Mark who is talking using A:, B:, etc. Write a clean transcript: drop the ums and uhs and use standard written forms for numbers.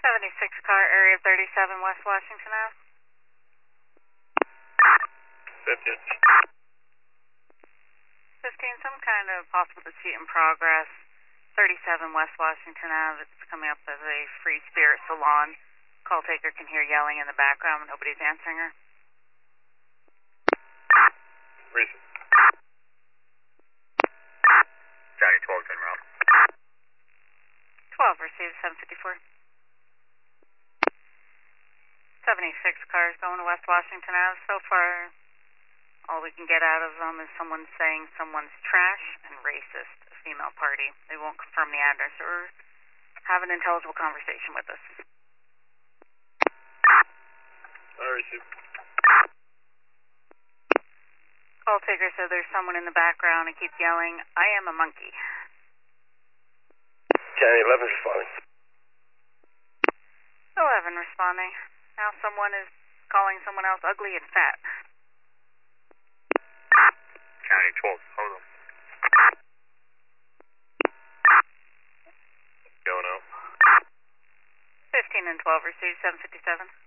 A: 76 car, area 37, West Washington Ave.
B: 50.
A: 15, some kind of possible dispute in progress. 37 West Washington Ave. It's coming up as a free spirit salon. Call taker can hear yelling in the background, but nobody's answering her.
B: Recent. County 12, turn around.
A: 12, received 754. 76 cars going to West Washington Ave. So far, all we can get out of them is someone saying someone's trash and racist, a female party. They won't confirm the address or have an intelligible conversation with us.
B: Received.
A: Call taker said there's someone in the background and keeps yelling, "I am a monkey."
B: County 11 responding.
A: 11 responding. Now someone is calling someone else ugly and fat.
B: County 12, hold on. Going out.
A: 15 and 12 received 757.